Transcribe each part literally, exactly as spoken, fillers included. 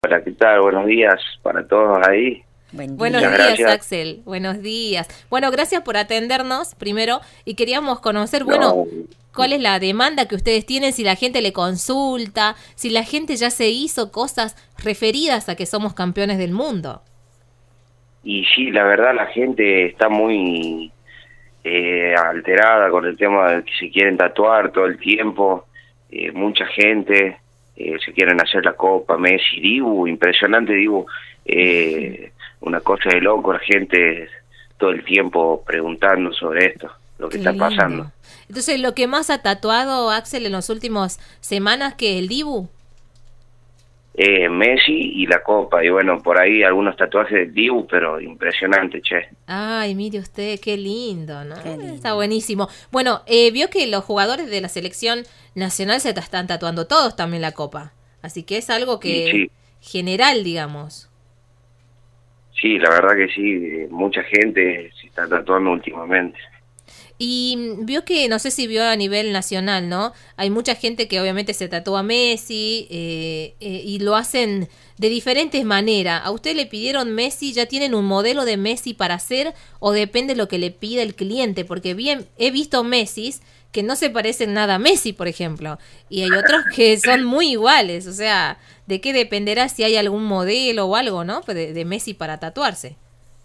Hola, ¿qué tal? Buenos días para todos ahí. Buen Buenos día. Muchas días, gracias. Axel. Buenos días. Bueno, gracias por atendernos primero y queríamos conocer, bueno, No, cuál es la demanda que ustedes tienen, si la gente le consulta, si la gente ya se hizo cosas referidas a que somos campeones del mundo. y sí, la verdad la gente está muy eh, alterada con el tema de que se quieren tatuar todo el tiempo. Eh, mucha gente eh, se quieren hacer la copa, Messi, Dibu, impresionante Dibu. Eh, una cosa de loco, la gente todo el tiempo preguntando sobre esto, lo que Qué está pasando. lindo. Entonces, lo que más ha tatuado Axel en las últimas semanas, que el Dibu. Eh, Messi y la copa, y bueno, por ahí algunos tatuajes de Dibu, pero impresionante, che. Ay, mire usted, qué lindo, ¿no? Qué lindo. Está buenísimo. Bueno, eh, vio que los jugadores de la selección nacional se ta- están tatuando todos también la copa. Así que es algo Y que sí, general, digamos. sí, la verdad que sí, eh, mucha gente se está tatuando últimamente. Y mm, vio que, no sé si vio a nivel nacional, ¿no? Hay mucha gente que obviamente se tatúa a Messi eh, eh, y lo hacen de diferentes maneras. ¿A usted le pidieron Messi? ¿Ya tienen un modelo de Messi para hacer? ¿O depende de lo que le pida el cliente? Porque bien, he visto Messis que no se parecen nada a Messi, por ejemplo. Y hay otros que son muy iguales. O sea, ¿de qué dependerá si hay algún modelo o algo, ¿no? De, de Messi para tatuarse.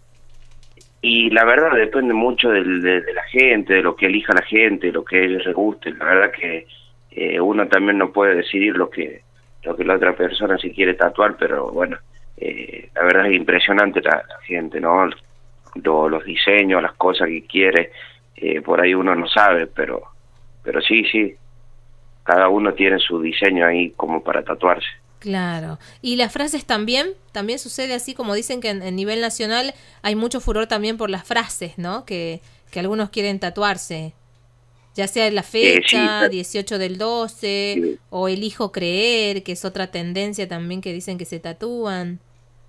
Y la verdad depende mucho del, de, de la gente, de lo que elija la gente, lo que a ellos les guste. La verdad que eh, uno también no puede decidir lo que lo que la otra persona se quiere tatuar, pero bueno, eh, la verdad es impresionante la, la gente, ¿no? Lo- los diseños, las cosas que quiere, eh, por ahí uno no sabe, pero pero sí, sí, cada uno tiene su diseño ahí como para tatuarse. Claro. ¿Y las frases también? También sucede así, como dicen que en, en nivel nacional hay mucho furor también por las frases, ¿no? Que, que algunos quieren tatuarse. Ya sea en la Eh, sí, fecha, dieciocho del doce, sí, o elijo creer, que es otra tendencia también que dicen que se tatúan.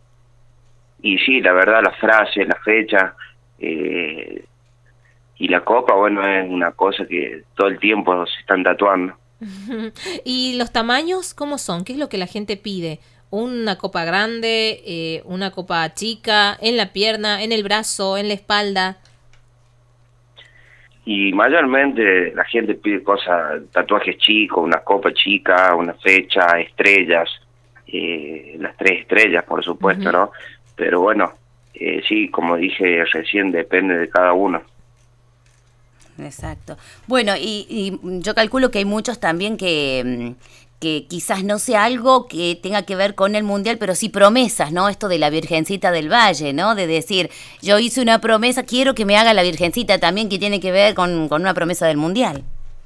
y sí, la verdad, las frases, la fecha, eh, y la copa, bueno, es una cosa que todo el tiempo se están tatuando. ¿Y los tamaños cómo son? ¿Qué es lo que la gente pide? ¿Una copa grande, eh, una copa chica, en la pierna, en el brazo, en la espalda? Y mayormente la gente pide cosas, tatuajes chicos, una copa chica, una fecha, estrellas, eh, las tres estrellas, por supuesto, Ujú. ¿no? Pero bueno, eh, sí, como dije recién, depende de cada uno. Exacto. Bueno, y, y yo calculo que hay muchos también que, mm, que quizás no sea algo que tenga que ver con el mundial, pero sí promesas, ¿no? Esto de la Virgencita del Valle, ¿no? De decir, yo hice una promesa, quiero que me haga la Virgencita también, que tiene que ver con, con una promesa del mundial.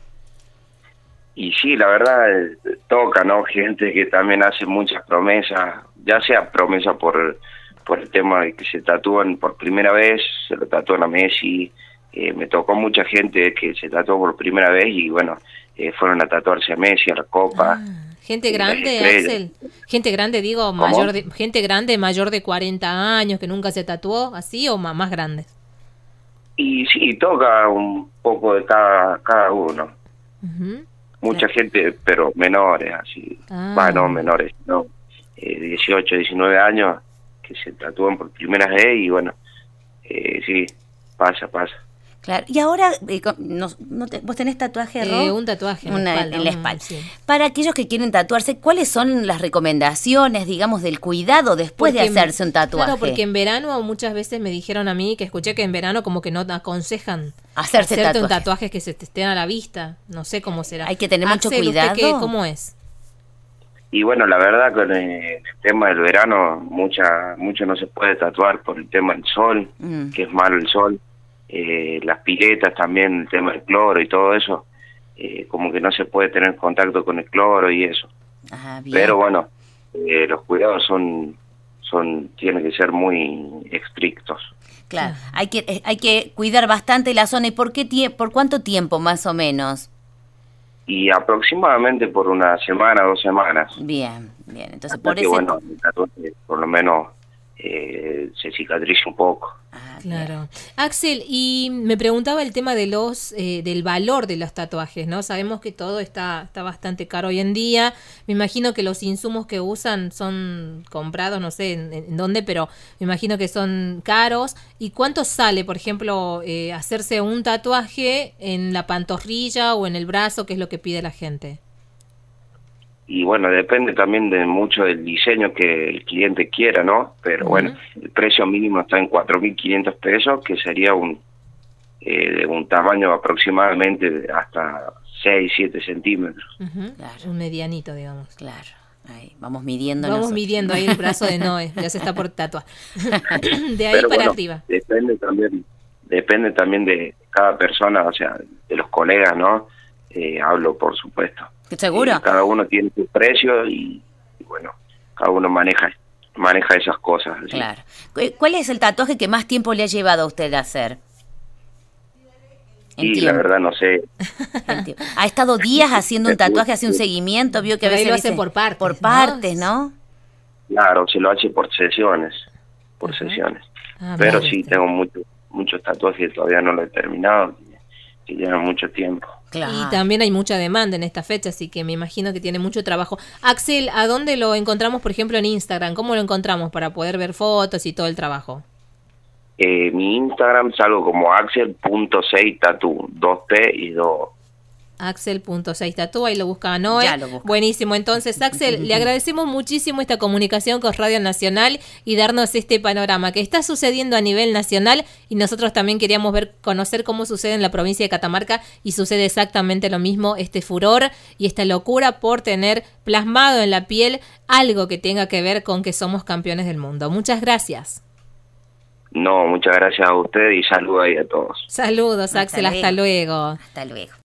Y sí, la verdad, eh, toca, ¿no? Gente que también hace muchas promesas, ya sea promesa por, por el tema de que se tatúan por primera vez, se lo tatúan a Messi, eh, me tocó mucha gente que se tatuó por primera vez y bueno, eh, fueron a tatuarse a Messi, a la Copa, Ah, gente eh, las grande, estrellas. Axel. Gente grande, digo, ¿Cómo? mayor de, gente grande, mayor de cuarenta años, que nunca se tatuó, así o ma- más grandes. Y sí, toca un poco de cada, cada uno. Ujú. Mucha gente, pero menores, así, va, Ah, no menores, no, eh, dieciocho, diecinueve años, que se tatúan por primera vez y bueno, eh, sí, pasa, pasa. Claro. Y ahora, eh, co- no, no te- ¿vos tenés tatuaje, eh, Ro? un tatuaje en la Una espalda. en la un- espalda. sí. Para aquellos que quieren tatuarse, ¿cuáles son las recomendaciones, digamos, del cuidado después de Porque, en- hacerse un tatuaje? claro, porque en verano muchas veces me dijeron a mí que escuché que en verano como que no te aconsejan Hacerse hacerte un tatuajes. tatuaje que se te estén a la vista. No sé cómo será. Hay que tener mucho Axel, ¿usted qué, cuidado. cómo es? Y bueno, la verdad con el, el tema del verano, mucha, mucho no se puede tatuar por el tema del sol, Mm. que es malo el sol, eh, las piletas también, el tema del cloro y todo eso, eh, como que no se puede tener contacto con el cloro y eso. Ah, bien. Pero bueno, eh, los cuidados son, son, tienen que ser muy estrictos. Claro, hay que eh, hay que cuidar bastante la zona. ¿Y por qué tie- por cuánto tiempo más o menos? Y aproximadamente por una semana, dos semanas, Bien, bien. Entonces, hasta por que ese bueno, el tatuaje por lo menos eh, se cicatrice un poco. Ah, Claro. Axel, y me preguntaba el tema de los eh, del valor de los tatuajes, ¿no? Sabemos que todo está, está bastante caro hoy en día. Me imagino que los insumos que usan son comprados, no sé en, en dónde, pero me imagino que son caros. ¿Y cuánto sale, por ejemplo, eh, hacerse un tatuaje en la pantorrilla o en el brazo, que es lo que pide la gente? Y bueno, depende también de mucho del diseño que el cliente quiera, ¿no? Pero uh-huh. bueno, el precio mínimo está en cuatro mil quinientos pesos, que sería un eh, de un tamaño aproximadamente de hasta seis, siete centímetros. Uh-huh. Claro. Un medianito, digamos. Claro. Ahí, vamos midiendo. Vamos nosotros. midiendo ahí el brazo de Noé, ya se está por tatuar. De ahí Pero para bueno, arriba. Depende también, depende también de cada persona, o sea, de los colegas, ¿no? Eh, hablo, por supuesto. ¿Seguro? Eh, cada uno tiene su precio y, y bueno, cada uno maneja maneja esas cosas. ¿Sí? Claro. ¿Cuál es el tatuaje que más tiempo le ha llevado a usted a hacer? Y la verdad no sé. ¿Ha estado días haciendo un tatuaje, hace un seguimiento? Vio que a veces lo hace por partes. Por partes, ¿no? Claro, se lo hace por sesiones, por Ajá. sesiones. Ah, Pero sí, tengo muchos muchos tatuajes que todavía no lo he terminado, que llevan mucho tiempo. Claro. Y también hay mucha demanda en esta fecha, así que me imagino que tiene mucho trabajo. Axel, ¿a dónde lo encontramos, por ejemplo, en Instagram? ¿Cómo lo encontramos para poder ver fotos y todo el trabajo? Eh, mi Instagram salgo como axel punto seis tatu, dos T y dos. axel punto seis tatu, ahí lo busca Noé. Ya lo busca. Buenísimo, entonces Axel, le agradecemos muchísimo esta comunicación con Radio Nacional y darnos este panorama que está sucediendo a nivel nacional, y nosotros también queríamos ver, conocer cómo sucede en la provincia de Catamarca, y sucede exactamente lo mismo, este furor y esta locura por tener plasmado en la piel algo que tenga que ver con que somos campeones del mundo. Muchas gracias. No, muchas gracias a usted y saludos ahí a todos. Saludos, Axel, hasta luego. Hasta luego. Hasta luego.